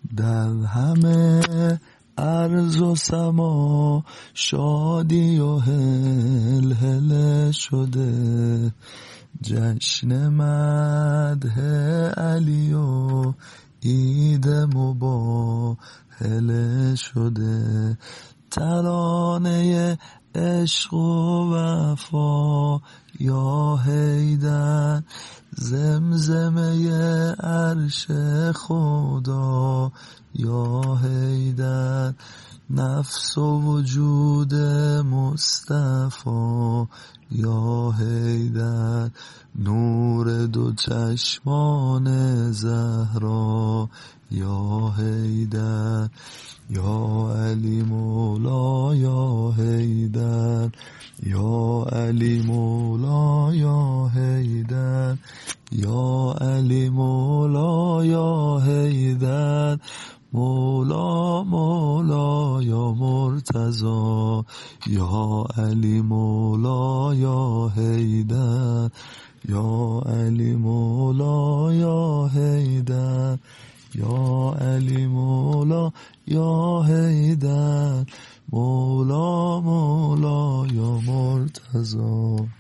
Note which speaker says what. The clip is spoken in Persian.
Speaker 1: در همه ارض و سما شادی و هلهله شده، جشن مدح علی و عید مباهله شده. ترانه عشق و وفا یا حیدر، زمزمه عرش خدا یا حیدر، نفس و وجود مصطفی یا حیدر، نور دو چشمان زهرا یا حیدر، یا علی مولا یا حیدر، یا علی مولا یا حیدر، یا علی مولا یا حیدر، مولا مولا یا مرتضی، یا علی مولا یا حیدر، یا علی مولا یا حیدر، یا علی مولا یا حیدر، مولا مولا یا مرتضی.